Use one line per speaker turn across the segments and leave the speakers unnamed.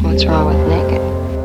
What's wrong with naked?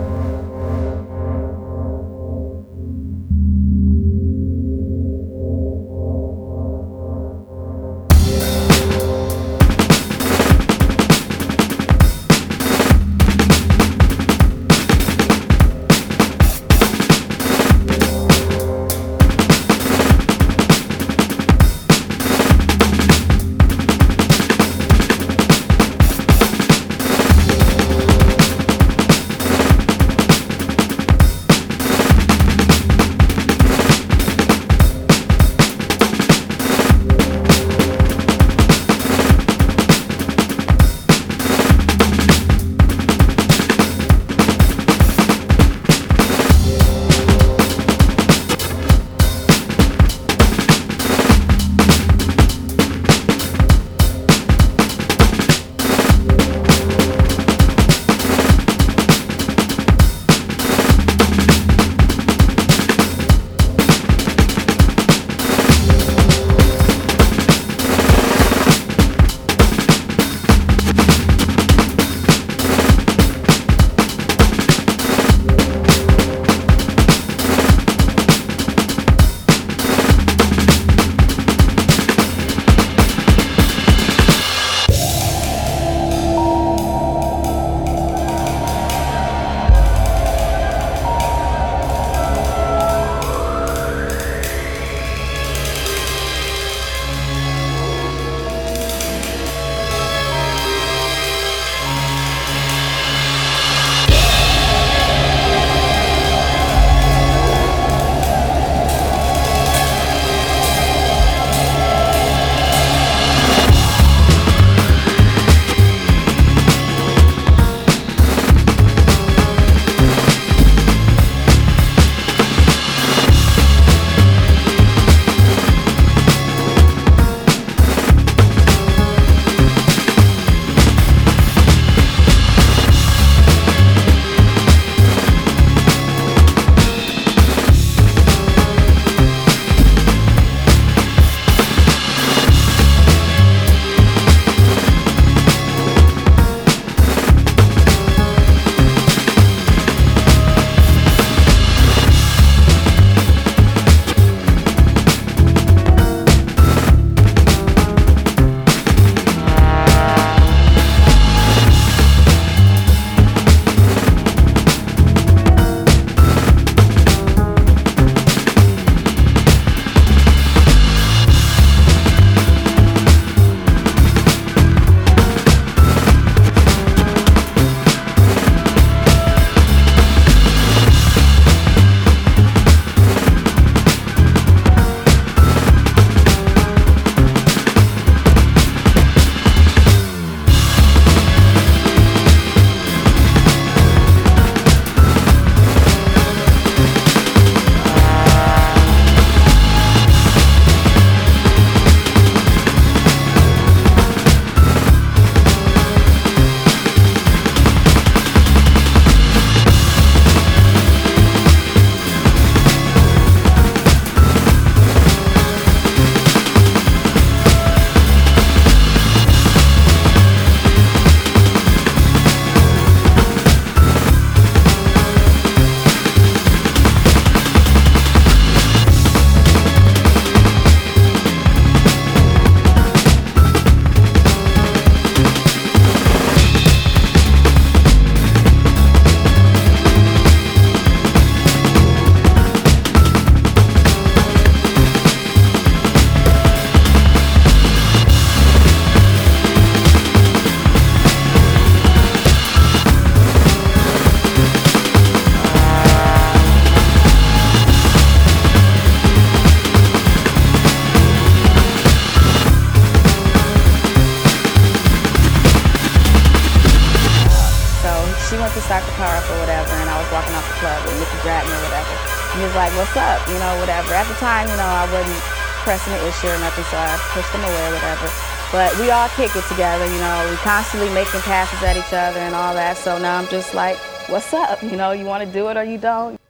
She went to start the car up or whatever, and I was walking off the club, and Mickey grabbed me or whatever. And he was like, "What's up?" You know, whatever. At the time, you know, I wasn't pressing the issue or nothing, so I pushed him away or whatever. But we all kick it together, you know. We constantly making passes at each other and all that. So now I'm just like, "What's up?" You know, you want to do it or you don't.